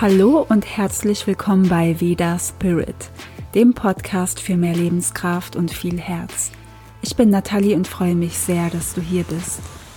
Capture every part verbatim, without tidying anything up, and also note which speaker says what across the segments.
Speaker 1: Hallo und herzlich willkommen bei Veda Spirit, dem Podcast für mehr Lebenskraft und viel Herz. Ich bin Nathalie und freue mich sehr, dass du hier bist.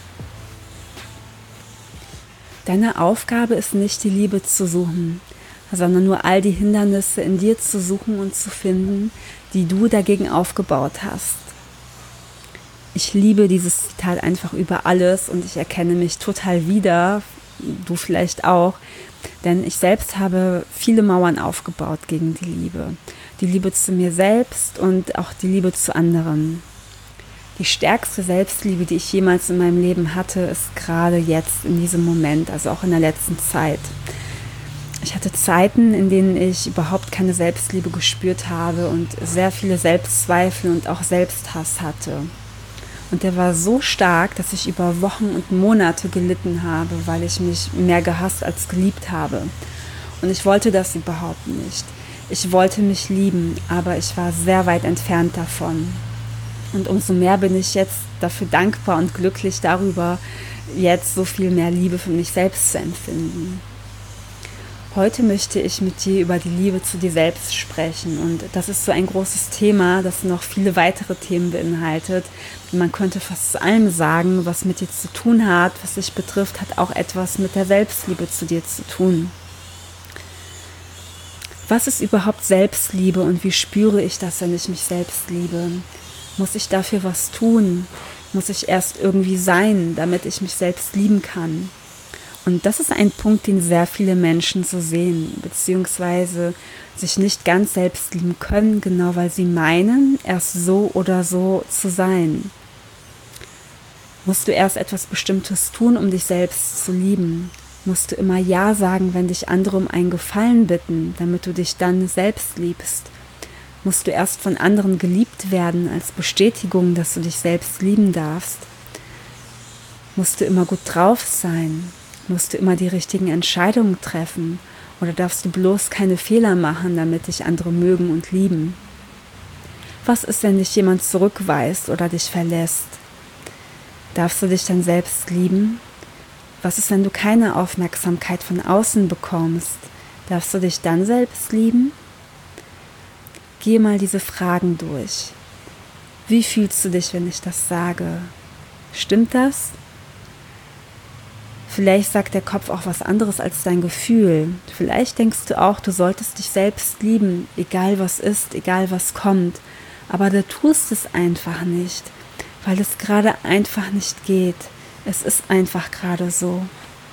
Speaker 1: Deine Aufgabe ist nicht, die Liebe zu suchen, sondern nur all die Hindernisse in dir zu suchen und zu finden, die du dagegen aufgebaut hast. Ich liebe dieses Zitat einfach über alles und ich erkenne mich total wieder, du vielleicht auch, denn ich selbst habe viele Mauern aufgebaut gegen die Liebe. Die Liebe zu mir selbst und auch die Liebe zu anderen. Die stärkste Selbstliebe, die ich jemals in meinem Leben hatte, ist gerade jetzt in diesem Moment, also auch in der letzten Zeit. Ich hatte Zeiten, in denen ich überhaupt keine Selbstliebe gespürt habe und sehr viele Selbstzweifel und auch Selbsthass hatte. Und der war so stark, dass ich über Wochen und Monate gelitten habe, weil ich mich mehr gehasst als geliebt habe. Und ich wollte das überhaupt nicht. Ich wollte mich lieben, aber ich war sehr weit entfernt davon. Und umso mehr bin ich jetzt dafür dankbar und glücklich darüber, jetzt so viel mehr Liebe für mich selbst zu empfinden. Heute möchte ich mit dir über die Liebe zu dir selbst sprechen und das ist so ein großes Thema, das noch viele weitere Themen beinhaltet. Man könnte fast zu allem sagen, was mit dir zu tun hat, was dich betrifft, hat auch etwas mit der Selbstliebe zu dir zu tun. Was ist überhaupt Selbstliebe und wie spüre ich das, wenn ich mich selbst liebe? Muss ich dafür was tun? Muss ich erst irgendwie sein, damit ich mich selbst lieben kann? Und das ist ein Punkt, den sehr viele Menschen so sehen, beziehungsweise sich nicht ganz selbst lieben können, genau weil sie meinen, erst so oder so zu sein. Musst du erst etwas Bestimmtes tun, um dich selbst zu lieben? Musst du immer Ja sagen, wenn dich andere um einen Gefallen bitten, damit du dich dann selbst liebst? Musst du erst von anderen geliebt werden als Bestätigung, dass du dich selbst lieben darfst? Musst du immer gut drauf sein? Musst du immer die richtigen Entscheidungen treffen oder darfst du bloß keine Fehler machen, damit dich andere mögen und lieben? Was ist, wenn dich jemand zurückweist oder dich verlässt? Darfst du dich dann selbst lieben? Was ist, wenn du keine Aufmerksamkeit von außen bekommst? Darfst du dich dann selbst lieben? Geh mal diese Fragen durch. Wie fühlst du dich, wenn ich das sage? Stimmt das? Vielleicht sagt der Kopf auch was anderes als dein Gefühl. Vielleicht denkst du auch, du solltest dich selbst lieben, egal was ist, egal was kommt. Aber du tust es einfach nicht, weil es gerade einfach nicht geht. Es ist einfach gerade so.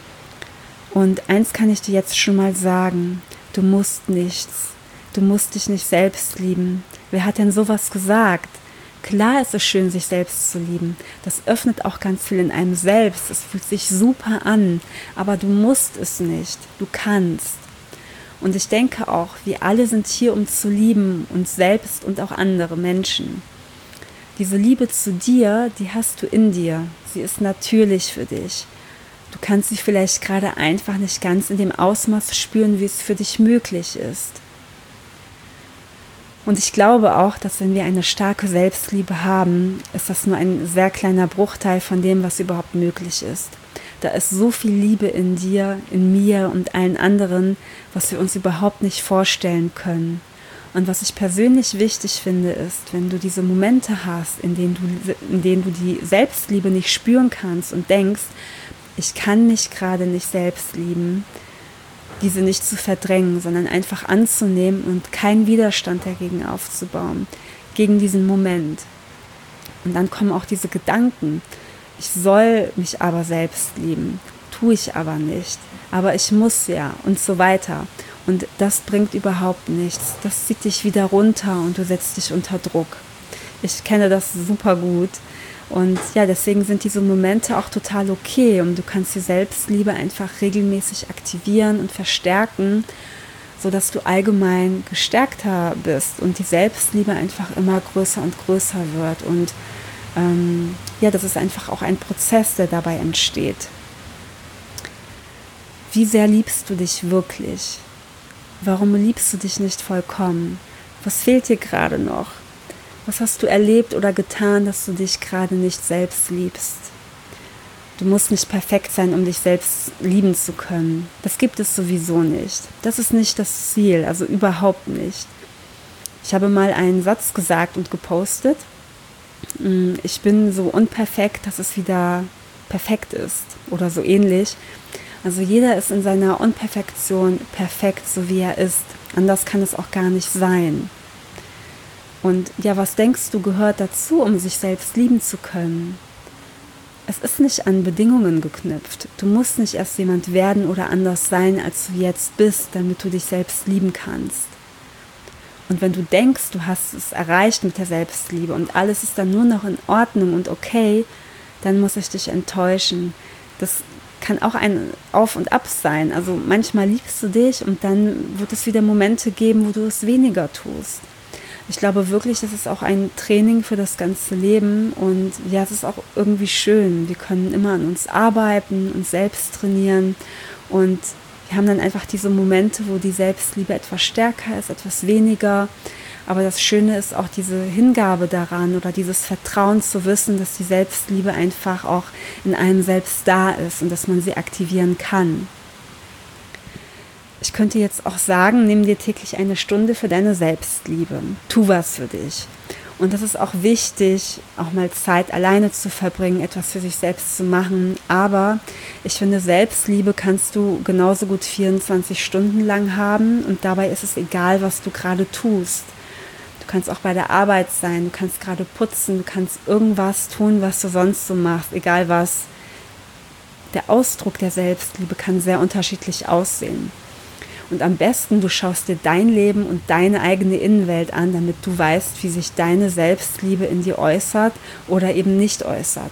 Speaker 1: Und eins kann ich dir jetzt schon mal sagen, du musst nichts. Du musst dich nicht selbst lieben. Wer hat denn sowas gesagt? Klar ist es schön, sich selbst zu lieben. Das öffnet auch ganz viel in einem selbst. Es fühlt sich super an, aber du musst es nicht. Du kannst. Und ich denke auch, wir alle sind hier, um zu lieben, uns selbst und auch andere Menschen. Diese Liebe zu dir, die hast du in dir. Sie ist natürlich für dich. Du kannst sie vielleicht gerade einfach nicht ganz in dem Ausmaß spüren, wie es für dich möglich ist. Und ich glaube auch, dass wenn wir eine starke Selbstliebe haben, ist das nur ein sehr kleiner Bruchteil von dem, was überhaupt möglich ist. Da ist so viel Liebe in dir, in mir und allen anderen, was wir uns überhaupt nicht vorstellen können. Und was ich persönlich wichtig finde, ist, wenn du diese Momente hast, in denen du, in denen du die Selbstliebe nicht spüren kannst und denkst, ich kann mich gerade nicht selbst lieben, diese nicht zu verdrängen, sondern einfach anzunehmen und keinen Widerstand dagegen aufzubauen, gegen diesen Moment. Und dann kommen auch diese Gedanken, ich soll mich aber selbst lieben, tue ich aber nicht, aber ich muss ja und so weiter. Und das bringt überhaupt nichts, das zieht dich wieder runter und du setzt dich unter Druck. Ich kenne das super gut. Und ja, deswegen sind diese Momente auch total okay und du kannst die Selbstliebe einfach regelmäßig aktivieren und verstärken, sodass du allgemein gestärkter bist und die Selbstliebe einfach immer größer und größer wird. Und ähm, ja, das ist einfach auch ein Prozess, der dabei entsteht. Wie sehr liebst du dich wirklich? Warum liebst du dich nicht vollkommen? Was fehlt dir gerade noch? Was hast du erlebt oder getan, dass du dich gerade nicht selbst liebst? Du musst nicht perfekt sein, um dich selbst lieben zu können. Das gibt es sowieso nicht. Das ist nicht das Ziel, also überhaupt nicht. Ich habe mal einen Satz gesagt und gepostet. Ich bin so unperfekt, dass es wieder perfekt ist oder so ähnlich. Also jeder ist in seiner Unperfektion perfekt, so wie er ist. Anders kann es auch gar nicht sein. Und ja, was denkst du gehört dazu, um sich selbst lieben zu können? Es ist nicht an Bedingungen geknüpft. Du musst nicht erst jemand werden oder anders sein, als du jetzt bist, damit du dich selbst lieben kannst. Und wenn du denkst, du hast es erreicht mit der Selbstliebe und alles ist dann nur noch in Ordnung und okay, dann muss ich dich enttäuschen. Das kann auch ein Auf und Ab sein. Also manchmal liebst du dich und dann wird es wieder Momente geben, wo du es weniger tust. Ich glaube wirklich, das ist auch ein Training für das ganze Leben und ja, es ist auch irgendwie schön. Wir können immer an uns arbeiten, uns selbst trainieren und wir haben dann einfach diese Momente, wo die Selbstliebe etwas stärker ist, etwas weniger. Aber das Schöne ist auch diese Hingabe daran oder dieses Vertrauen zu wissen, dass die Selbstliebe einfach auch in einem selbst da ist und dass man sie aktivieren kann. Ich könnte jetzt auch sagen, nimm dir täglich eine Stunde für deine Selbstliebe. Tu was für dich. Und das ist auch wichtig, auch mal Zeit alleine zu verbringen, etwas für sich selbst zu machen. Aber ich finde, Selbstliebe kannst du genauso gut vierundzwanzig Stunden lang haben. Und dabei ist es egal, was du gerade tust. Du kannst auch bei der Arbeit sein, du kannst gerade putzen, du kannst irgendwas tun, was du sonst so machst, egal was. Der Ausdruck der Selbstliebe kann sehr unterschiedlich aussehen. Und am besten, du schaust dir dein Leben und deine eigene Innenwelt an, damit du weißt, wie sich deine Selbstliebe in dir äußert oder eben nicht äußert.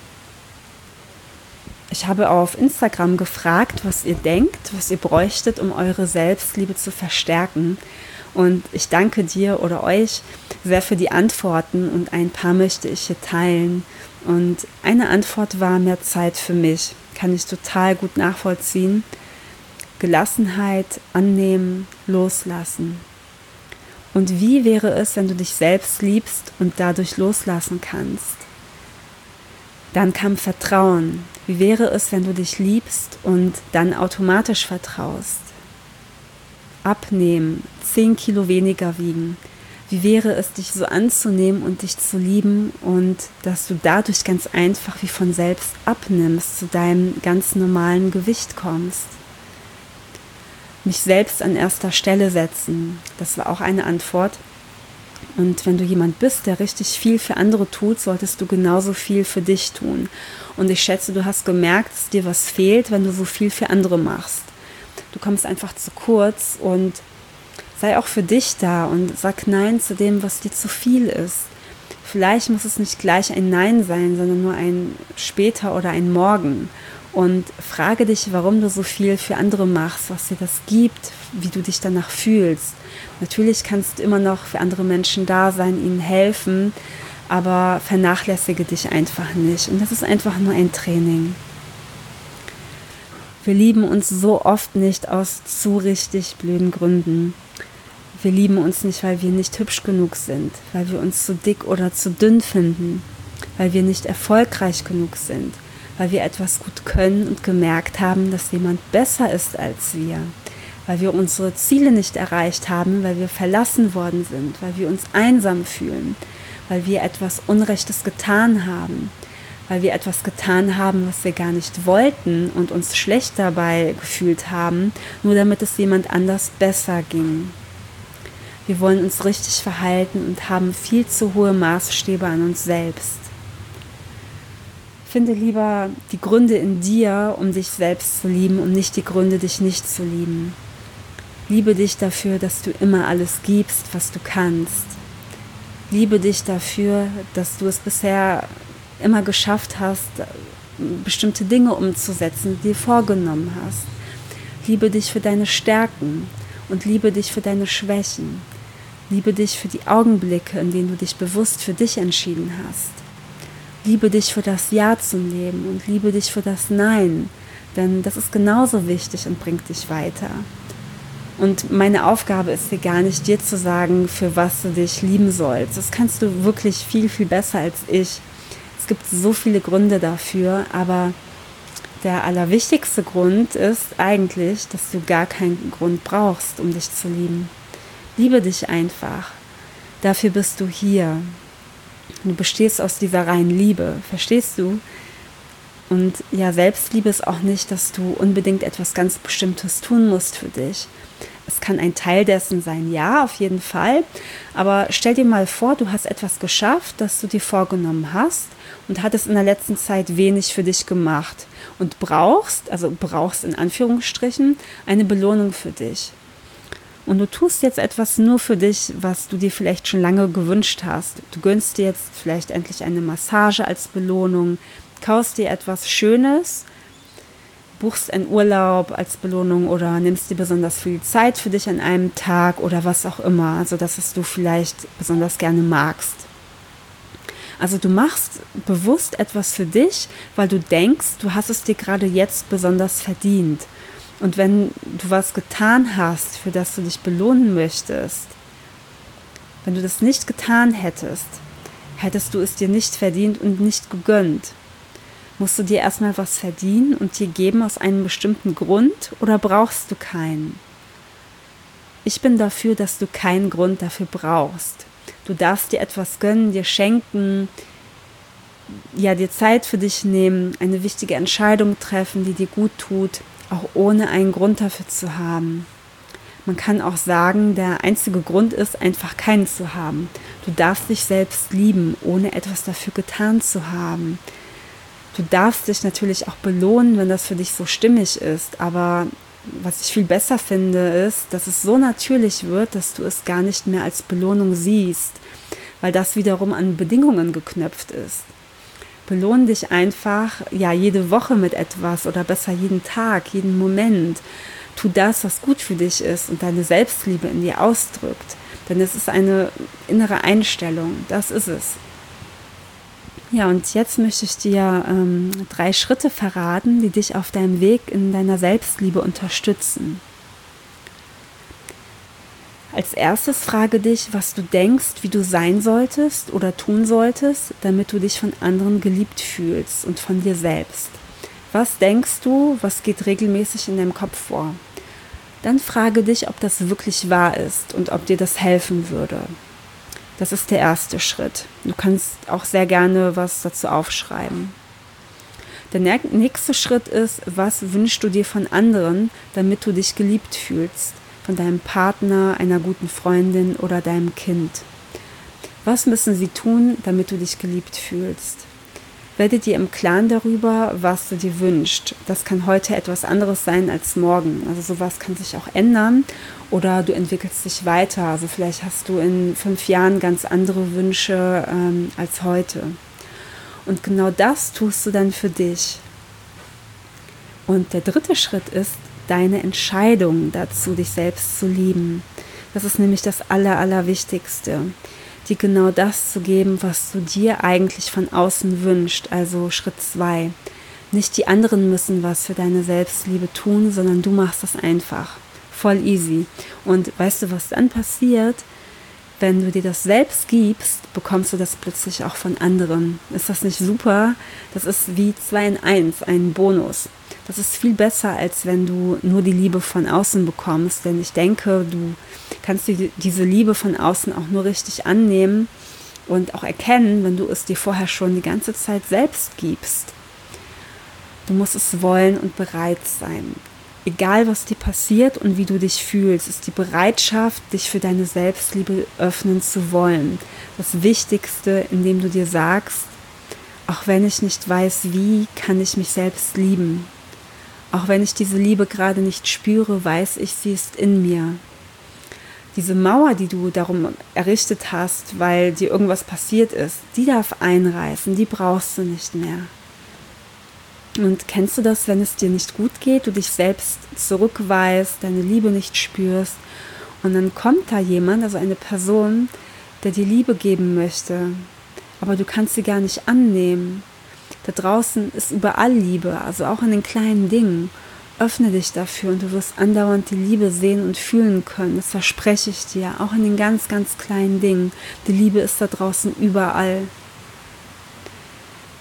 Speaker 1: Ich habe auf Instagram gefragt, was ihr denkt, was ihr bräuchtet, um eure Selbstliebe zu verstärken. Und ich danke dir oder euch sehr für die Antworten und ein paar möchte ich hier teilen. Und eine Antwort war mehr Zeit für mich. Kann ich total gut nachvollziehen. Gelassenheit, annehmen, loslassen. Und wie wäre es, wenn du dich selbst liebst und dadurch loslassen kannst? Dann kam Vertrauen. Wie wäre es, wenn du dich liebst und dann automatisch vertraust? Abnehmen, zehn Kilo weniger wiegen. Wie wäre es, dich so anzunehmen und dich zu lieben und dass du dadurch ganz einfach wie von selbst abnimmst, zu deinem ganz normalen Gewicht kommst? Mich selbst an erster Stelle setzen, das war auch eine Antwort. Und wenn du jemand bist, der richtig viel für andere tut, solltest du genauso viel für dich tun. Und ich schätze, du hast gemerkt, dass dir was fehlt, wenn du so viel für andere machst. Du kommst einfach zu kurz und sei auch für dich da und sag Nein zu dem, was dir zu viel ist. Vielleicht muss es nicht gleich ein Nein sein, sondern nur ein später oder ein Morgen. Und frage dich, warum du so viel für andere machst, was dir das gibt, wie du dich danach fühlst. Natürlich kannst du immer noch für andere Menschen da sein, ihnen helfen, aber vernachlässige dich einfach nicht. Und das ist einfach nur ein Training. Wir lieben uns so oft nicht aus zu richtig blöden Gründen. Wir lieben uns nicht, weil wir nicht hübsch genug sind, weil wir uns zu dick oder zu dünn finden, weil wir nicht erfolgreich genug sind, weil wir etwas gut können und gemerkt haben, dass jemand besser ist als wir, weil wir unsere Ziele nicht erreicht haben, weil wir verlassen worden sind, weil wir uns einsam fühlen, weil wir etwas Unrechtes getan haben, weil wir etwas getan haben, was wir gar nicht wollten und uns schlecht dabei gefühlt haben, nur damit es jemand anders besser ging. Wir wollen uns richtig verhalten und haben viel zu hohe Maßstäbe an uns selbst. Finde lieber die Gründe in dir, um dich selbst zu lieben und nicht die Gründe, dich nicht zu lieben. Liebe dich dafür, dass du immer alles gibst, was du kannst. Liebe dich dafür, dass du es bisher immer geschafft hast, bestimmte Dinge umzusetzen, die du dir vorgenommen hast. Liebe dich für deine Stärken und liebe dich für deine Schwächen. Liebe dich für die Augenblicke, in denen du dich bewusst für dich entschieden hast. Liebe dich für das Ja zum Leben und liebe dich für das Nein, denn das ist genauso wichtig und bringt dich weiter. Und meine Aufgabe ist hier gar nicht, dir zu sagen, für was du dich lieben sollst. Das kannst du wirklich viel, viel besser als ich. Es gibt so viele Gründe dafür, aber der allerwichtigste Grund ist eigentlich, dass du gar keinen Grund brauchst, um dich zu lieben. Liebe dich einfach. Dafür bist du hier. Du bestehst aus dieser reinen Liebe, verstehst du? Und ja, Selbstliebe ist auch nicht, dass du unbedingt etwas ganz Bestimmtes tun musst für dich. Es kann ein Teil dessen sein, ja, auf jeden Fall. Aber stell dir mal vor, du hast etwas geschafft, das du dir vorgenommen hast und hattest in der letzten Zeit wenig für dich gemacht und brauchst, also brauchst in Anführungsstrichen, eine Belohnung für dich. Und du tust jetzt etwas nur für dich, was du dir vielleicht schon lange gewünscht hast. Du gönnst dir jetzt vielleicht endlich eine Massage als Belohnung, kaufst dir etwas Schönes, buchst einen Urlaub als Belohnung oder nimmst dir besonders viel Zeit für dich an einem Tag oder was auch immer, also dass es du vielleicht besonders gerne magst. Also du machst bewusst etwas für dich, weil du denkst, du hast es dir gerade jetzt besonders verdient. Und wenn du was getan hast, für das du dich belohnen möchtest, wenn du das nicht getan hättest, hättest du es dir nicht verdient und nicht gegönnt. Musst du dir erstmal was verdienen und dir geben aus einem bestimmten Grund oder brauchst du keinen? Ich bin dafür, dass du keinen Grund dafür brauchst. Du darfst dir etwas gönnen, dir schenken, ja, dir Zeit für dich nehmen, eine wichtige Entscheidung treffen, die dir gut tut, auch ohne einen Grund dafür zu haben. Man kann auch sagen, der einzige Grund ist, einfach keinen zu haben. Du darfst dich selbst lieben, ohne etwas dafür getan zu haben. Du darfst dich natürlich auch belohnen, wenn das für dich so stimmig ist, aber was ich viel besser finde, ist, dass es so natürlich wird, dass du es gar nicht mehr als Belohnung siehst, weil das wiederum an Bedingungen geknüpft ist. Belohn dich einfach, ja, jede Woche mit etwas oder besser jeden Tag, jeden Moment. Tu das, was gut für dich ist und deine Selbstliebe in dir ausdrückt, denn es ist eine innere Einstellung, das ist es. Ja, und jetzt möchte ich dir ähm, drei Schritte verraten, die dich auf deinem Weg in deiner Selbstliebe unterstützen. Als erstes frage dich, was du denkst, wie du sein solltest oder tun solltest, damit du dich von anderen geliebt fühlst und von dir selbst. Was denkst du, was geht regelmäßig in deinem Kopf vor? Dann frage dich, ob das wirklich wahr ist und ob dir das helfen würde. Das ist der erste Schritt. Du kannst auch sehr gerne was dazu aufschreiben. Der nächste Schritt ist, was wünschst du dir von anderen, damit du dich geliebt fühlst? Von deinem Partner, einer guten Freundin oder deinem Kind. Was müssen sie tun, damit du dich geliebt fühlst? Werde dir im Klaren darüber, was du dir wünschst. Das kann heute etwas anderes sein als morgen. Also sowas kann sich auch ändern oder du entwickelst dich weiter. Also vielleicht hast du in fünf Jahren ganz andere Wünsche ähm, als heute. Und genau das tust du dann für dich. Und der dritte Schritt ist, deine Entscheidung dazu, dich selbst zu lieben. Das ist nämlich das Aller, Allerwichtigste. Dir genau das zu geben, was du dir eigentlich von außen wünschst. Also Schritt zwei. Nicht die anderen müssen was für deine Selbstliebe tun, sondern du machst das einfach. Voll easy. Und weißt du, was dann passiert? Wenn du dir das selbst gibst, bekommst du das plötzlich auch von anderen. Ist das nicht super? Das ist wie zwei in eins, ein Bonus. Das ist viel besser, als wenn du nur die Liebe von außen bekommst. Denn ich denke, du kannst dir diese Liebe von außen auch nur richtig annehmen und auch erkennen, wenn du es dir vorher schon die ganze Zeit selbst gibst. Du musst es wollen und bereit sein. Egal, was dir passiert und wie du dich fühlst, ist die Bereitschaft, dich für deine Selbstliebe öffnen zu wollen. Das Wichtigste, indem du dir sagst, auch wenn ich nicht weiß, wie, kann ich mich selbst lieben. Auch wenn ich diese Liebe gerade nicht spüre, weiß ich, sie ist in mir. Diese Mauer, die du darum errichtet hast, weil dir irgendwas passiert ist, die darf einreißen, die brauchst du nicht mehr. Und kennst du das, wenn es dir nicht gut geht, du dich selbst zurückweist, deine Liebe nicht spürst und dann kommt da jemand, also eine Person, der dir Liebe geben möchte, aber du kannst sie gar nicht annehmen. Da draußen ist überall Liebe, also auch in den kleinen Dingen. Öffne dich dafür und du wirst andauernd die Liebe sehen und fühlen können. Das verspreche ich dir, auch in den ganz, ganz kleinen Dingen. Die Liebe ist da draußen überall.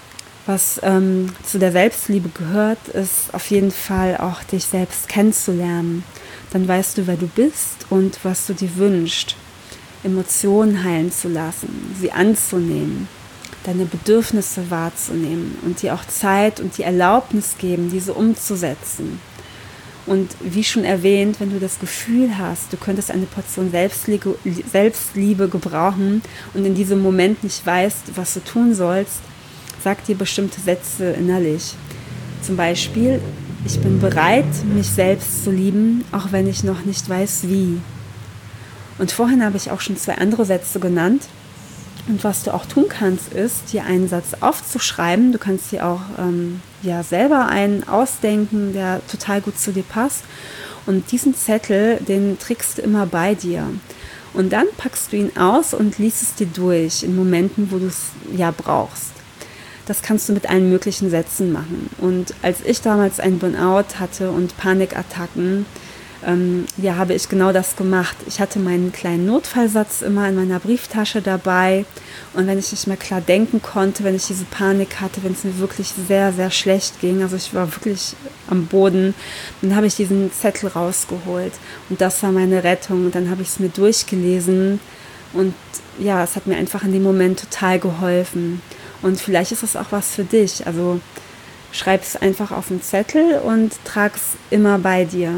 Speaker 1: Was ähm, zu der Selbstliebe gehört, ist auf jeden Fall auch dich selbst kennenzulernen. Dann weißt du, wer du bist und was du dir wünschst. Emotionen heilen zu lassen, sie anzunehmen, deine Bedürfnisse wahrzunehmen und dir auch Zeit und die Erlaubnis geben, diese umzusetzen. Und wie schon erwähnt, wenn du das Gefühl hast, du könntest eine Portion Selbstliebe, Selbstliebe gebrauchen und in diesem Moment nicht weißt, was du tun sollst, sag dir bestimmte Sätze innerlich. Zum Beispiel, ich bin bereit, mich selbst zu lieben, auch wenn ich noch nicht weiß, wie. Und vorhin habe ich auch schon zwei andere Sätze genannt. Und was du auch tun kannst, ist, dir einen Satz aufzuschreiben. Du kannst dir auch ähm, ja, selber einen ausdenken, der total gut zu dir passt. Und diesen Zettel, den trägst du immer bei dir. Und dann packst du ihn aus und liest es dir durch in Momenten, wo du es ja brauchst. Das kannst du mit allen möglichen Sätzen machen. Und als ich damals einen Burnout hatte und Panikattacken, Ähm, ja, habe ich genau das gemacht. Ich hatte meinen kleinen Notfallsatz immer in meiner Brieftasche dabei und wenn ich nicht mehr klar denken konnte, wenn ich diese Panik hatte, wenn es mir wirklich sehr, sehr schlecht ging, also ich war wirklich am Boden, dann habe ich diesen Zettel rausgeholt und das war meine Rettung und dann habe ich es mir durchgelesen und ja, es hat mir einfach in dem Moment total geholfen und vielleicht ist es auch was für dich, also schreib es einfach auf einen Zettel und trag es immer bei dir.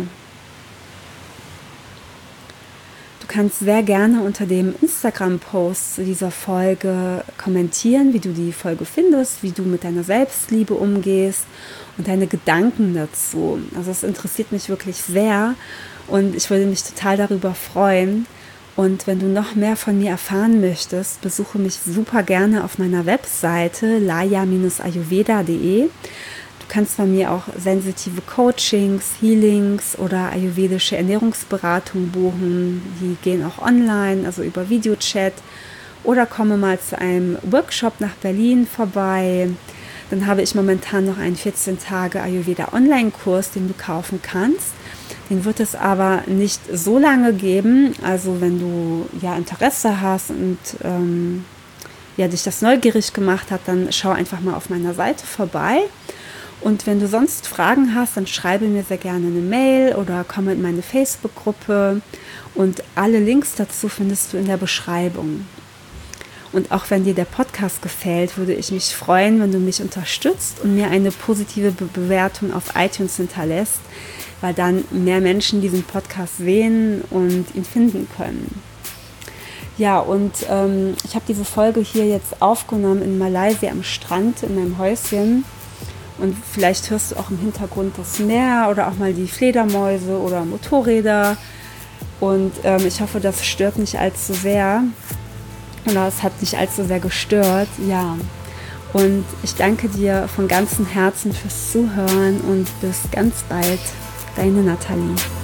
Speaker 1: Du kannst sehr gerne unter dem Instagram-Post zu dieser Folge kommentieren, wie du die Folge findest, wie du mit deiner Selbstliebe umgehst und deine Gedanken dazu. Also es interessiert mich wirklich sehr und ich würde mich total darüber freuen. Und wenn du noch mehr von mir erfahren möchtest, besuche mich super gerne auf meiner Webseite laya Bindestrich ayurveda punkt de. Du kannst bei mir auch sensitive Coachings, Healings oder ayurvedische Ernährungsberatung buchen. Die gehen auch online, also über Videochat. Oder komme mal zu einem Workshop nach Berlin vorbei. Dann habe ich momentan noch einen vierzehn Tage Ayurveda Online-Kurs, den du kaufen kannst. Den wird es aber nicht so lange geben. Also wenn du ja Interesse hast und ähm, ja, dich das neugierig gemacht hat, dann schau einfach mal auf meiner Seite vorbei. Und wenn du sonst Fragen hast, dann schreibe mir sehr gerne eine Mail oder komme in meine Facebook-Gruppe und alle Links dazu findest du in der Beschreibung. Und auch wenn dir der Podcast gefällt, würde ich mich freuen, wenn du mich unterstützt und mir eine positive Be- Bewertung auf iTunes hinterlässt, weil dann mehr Menschen diesen Podcast sehen und ihn finden können. Ja, und ähm, ich habe diese Folge hier jetzt aufgenommen in Malaysia am Strand in meinem Häuschen. Und vielleicht hörst du auch im Hintergrund das Meer oder auch mal die Fledermäuse oder Motorräder. Und ähm, ich hoffe, das stört nicht allzu sehr. Oder es hat nicht allzu sehr gestört. Ja. Und ich danke dir von ganzem Herzen fürs Zuhören und bis ganz bald. Deine Nathalie.